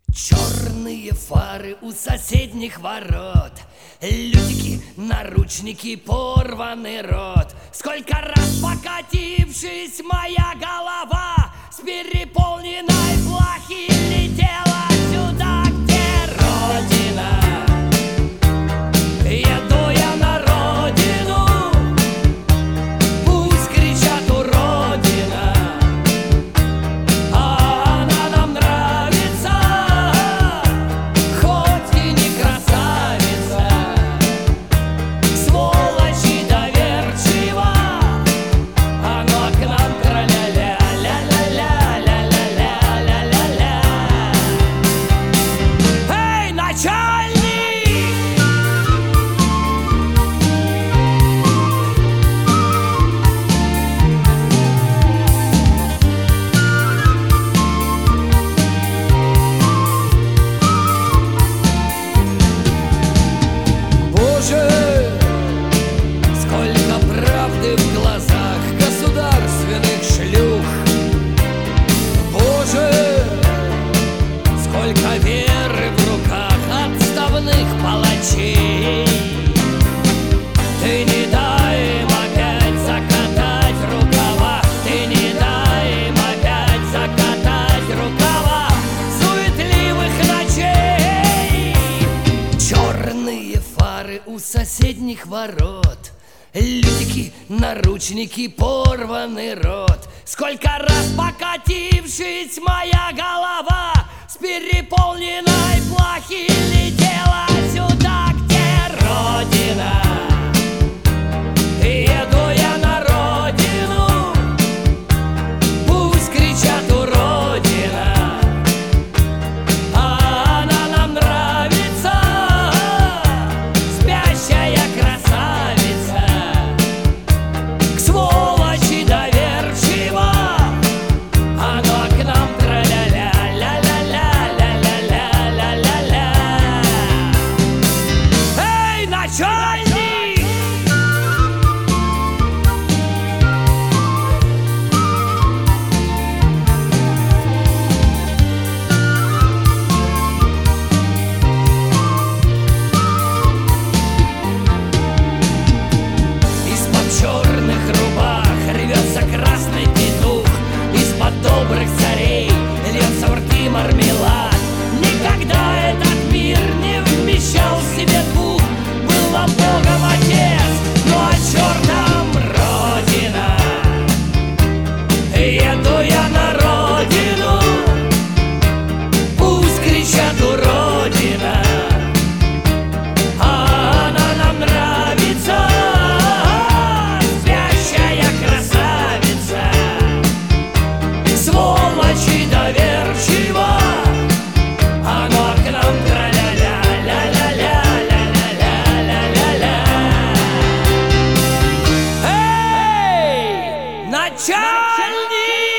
Черные фары у соседних ворот, лютики, наручники, порванный рот. Сколько раз покатившись, моя голова с переполненной плахи летела сюда, где родина. Еду я на родину, пусть кричат уродина, а она нам нравится, хоть и не красавица. Сволочь и доверчива, оно к нам тра-ля-ля, ля-ля-ля, ля-ля-ля, ля-ля-ля. Эй, начальник! Боже, сколько правды в глазах государственных шлюх. Боже, сколько веры в руках отставных палачей. Ты не дай им опять закатать рукава, ты не дай им опять закатать рукава суетливых ночей. Черные фары у соседних ворот, лютики, наручники, порванный рот. Сколько раз покатившись, моя голова с переполненной плахи летела сюда, где родина. Еду я на родину, пусть кричат уродина, а она нам нравится, спящая красавица. К сволочи доверчива, оно к нам тра-ля-ля, ля-ля-ля, ля-ля-ля, ля-ля-ля. Эй, начальник! Из-под черных рубах рвется красный петух, из-под добрых царей льется в рты мармелад. Никогда этот мир не вмещал в себе двух. Был вам Богом отец, ну а чертом родина. Еду я на родину, пусть кричат уродина, а она нам нравится, спящая красавица. Сволочь и доверчива, оно к нам тра-ля-ля, ля-ля-ля, ля-ля-ля, ля-ля-ля. Эй, начальник!